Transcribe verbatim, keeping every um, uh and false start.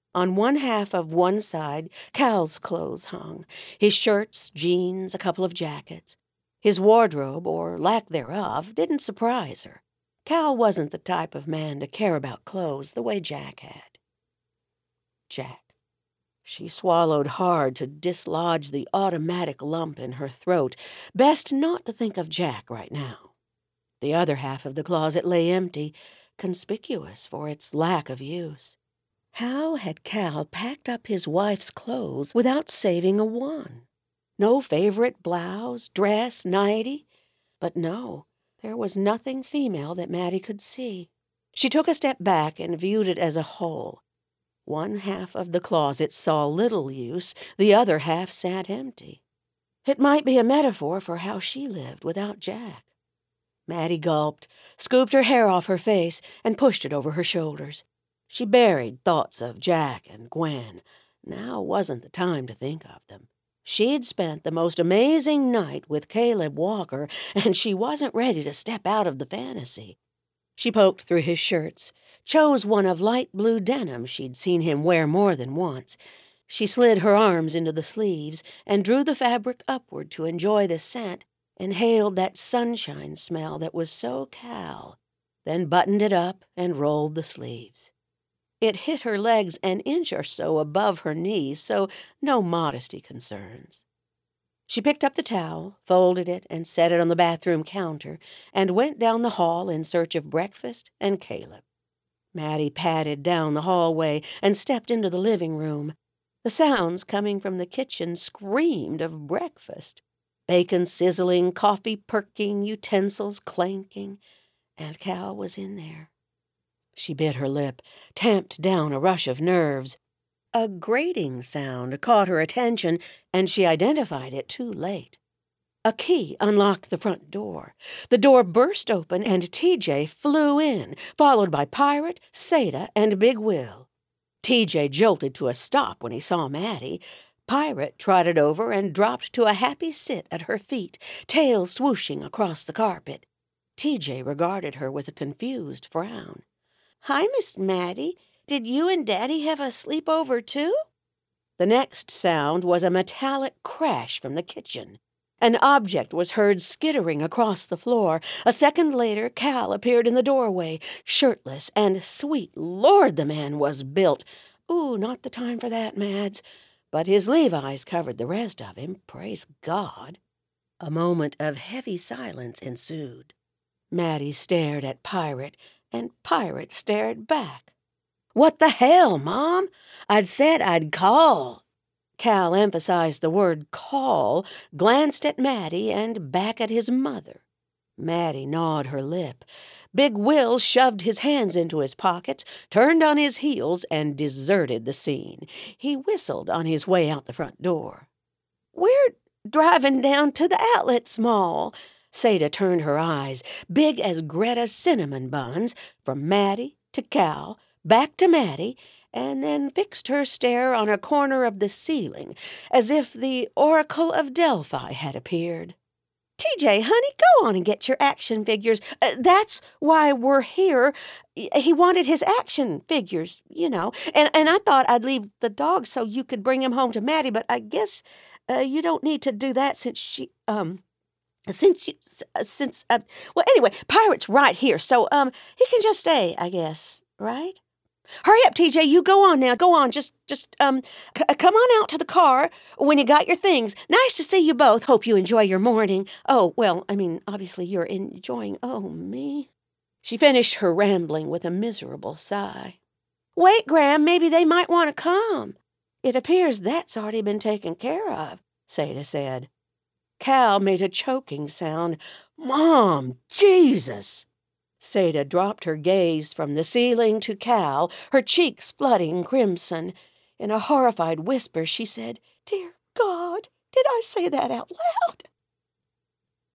On one half of one side, Cal's clothes hung, his shirts, jeans, a couple of jackets. His wardrobe, or lack thereof, didn't surprise her. Cal wasn't the type of man to care about clothes the way Jack had. Jack. She swallowed hard to dislodge the automatic lump in her throat. Best not to think of Jack right now. The other half of the closet lay empty, conspicuous for its lack of use. How had Cal packed up his wife's clothes without saving a one? No favorite blouse, dress, nightie? But no, there was nothing female that Mattie could see. She took a step back and viewed it as a whole. One half of the closet saw little use, the other half sat empty. It might be a metaphor for how she lived without Jack. Mattie gulped, scooped her hair off her face, and pushed it over her shoulders. She buried thoughts of Jack and Gwen. Now wasn't the time to think of them. She'd spent the most amazing night with Caleb Walker, and she wasn't ready to step out of the fantasy. She poked through his shirts, chose one of light blue denim she'd seen him wear more than once. She slid her arms into the sleeves and drew the fabric upward to enjoy the scent, inhaled that sunshine smell that was so Cal, then buttoned it up and rolled the sleeves. It hit her legs an inch or so above her knees, so no modesty concerns. She picked up the towel, folded it, and set it on the bathroom counter, and went down the hall in search of breakfast and Caleb. Mattie padded down the hallway and stepped into the living room. The sounds coming from the kitchen screamed of breakfast. Bacon sizzling, coffee perking, utensils clanking, and Cal was in there. She bit her lip, tamped down a rush of nerves. A grating sound caught her attention, and she identified it too late. A key unlocked the front door. The door burst open, and T J flew in, followed by Pirate, Seda, and Big Will. T J jolted to a stop when he saw Mattie. Pirate trotted over and dropped to a happy sit at her feet, tail swooshing across the carpet. T J regarded her with a confused frown. "Hi, Miss Mattie. Did you and Daddy have a sleepover, too?" The next sound was a metallic crash from the kitchen. An object was heard skittering across the floor. A second later, Cal appeared in the doorway, shirtless, and sweet Lord, the man was built. Ooh, not the time for that, Mads. But his Levi's covered the rest of him, praise God. A moment of heavy silence ensued. Mattie stared at Pirate, and Pirate stared back. "What the hell, Mom? I'd said I'd call." Cal emphasized the word call, glanced at Mattie and back at his mother. Mattie gnawed her lip. Big Will shoved his hands into his pockets, turned on his heels, and deserted the scene. He whistled on his way out the front door. "We're driving down to the Outlet Mall." Seda turned her eyes, big as Greta's cinnamon buns, from Mattie to Cal, back to Mattie, and then fixed her stare on a corner of the ceiling, as if the Oracle of Delphi had appeared. "T J, honey, go on and get your action figures. Uh, that's why we're here. He wanted his action figures, you know, and, and I thought I'd leave the dog so you could bring him home to Mattie, but I guess uh, you don't need to do that since she, um... Since you, since, uh, well, anyway, Pirate's right here, so, um, he can just stay, I guess, right? Hurry up, T J, you go on now, go on, just, just, um, c- come on out to the car when you got your things. Nice to see you both, hope you enjoy your morning. Oh, well, I mean, obviously you're enjoying, oh, me." She finished her rambling with a miserable sigh. "Wait, Gram, maybe they might want to come." "It appears that's already been taken care of," Seda said. Cal made a choking sound. "Mom, Jesus!" Seda dropped her gaze from the ceiling to Cal, her cheeks flooding crimson. In a horrified whisper, she said, "Dear God, did I say that out loud?"